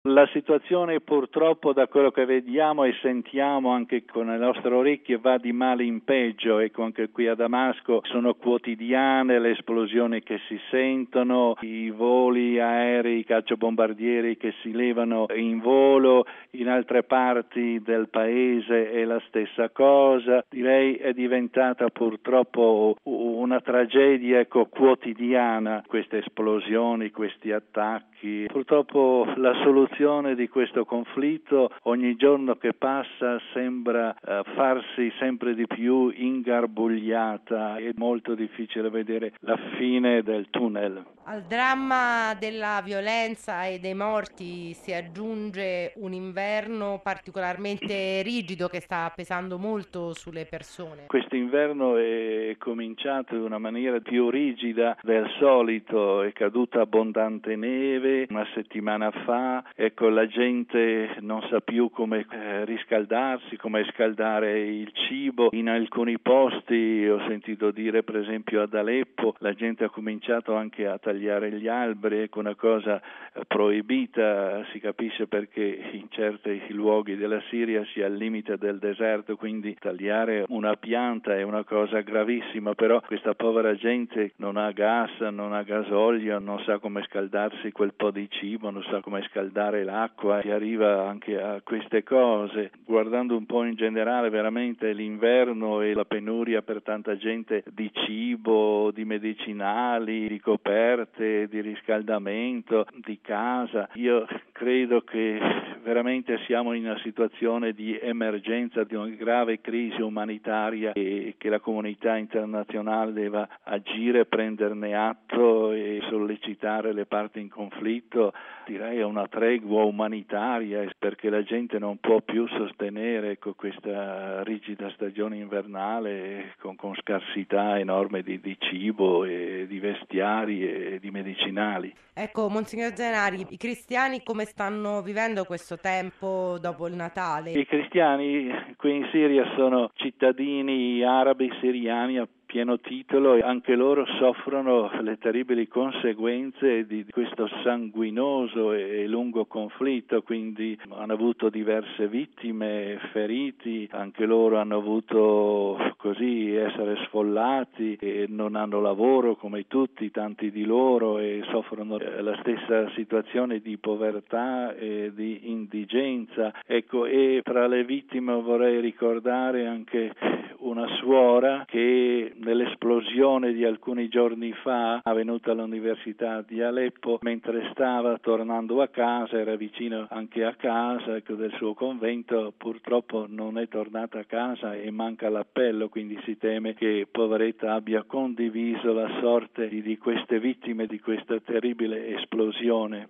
La situazione purtroppo, da quello che vediamo e sentiamo anche con le nostre orecchie, va di male in peggio. Ecco, anche qui a Damasco sono quotidiane le esplosioni che si sentono, i voli aerei, i cacciabombardieri che si levano in volo. In altre parti del paese è la stessa cosa. Direi è diventata purtroppo una tragedia, ecco, quotidiana, queste esplosioni, questi attacchi. Purtroppo la soluzione di questo conflitto ogni giorno che passa sembra farsi sempre di più ingarbugliata. È molto difficile vedere la fine del tunnel. Al dramma della violenza e dei morti si aggiunge un inverno particolarmente rigido che sta pesando molto sulle persone. Questo inverno è cominciato in una maniera più rigida del solito, è caduta abbondante neve una settimana fa, ecco, la gente non sa più come riscaldarsi, come scaldare il cibo. In alcuni posti, ho sentito dire per esempio ad Aleppo, la gente ha cominciato anche a tagliare gli alberi, ecco, una cosa proibita, si capisce perché in certi luoghi della Siria si è al limite del deserto, quindi tagliare una pianta è una cosa gravissima, però questa povera gente non ha gas, non ha gasolio, non sa come scaldarsi quel po' di cibo, non sa come scaldare l'acqua, si arriva anche a queste cose. Guardando un po' in generale, veramente l'inverno e la penuria per tanta gente di cibo, di medicinali, di coperte, di riscaldamento, di casa. Io credo che veramente siamo in una situazione di emergenza, di una grave crisi umanitaria e che la comunità internazionale deve agire, prenderne atto e sollecitare le parti in conflitto, direi a una tregua umanitaria, perché la gente non può più sostenere questa rigida stagione invernale con scarsità enorme di cibo e di vestiari e di medicinali. Ecco, Monsignor Zenari, i cristiani come stanno vivendo questo tempo dopo il Natale? I cristiani qui in Siria sono cittadini arabi siriani a pieno titolo e anche loro soffrono le terribili conseguenze di questo sanguinoso e lungo conflitto, quindi hanno avuto diverse vittime, feriti, anche loro hanno avuto così essere sfollati e non hanno lavoro come tutti, tanti di loro, e soffrono la stessa situazione di povertà e di indigenza. Ecco, e tra le vittime vorrei ricordare anche una suora che nell'esplosione di alcuni giorni fa avvenuta all'Università di Aleppo, mentre stava tornando a casa, era vicino anche a casa, ecco, del suo convento, purtroppo non è tornata a casa e manca l'appello, quindi si teme che poveretta abbia condiviso la sorte di queste vittime di questa terribile esplosione.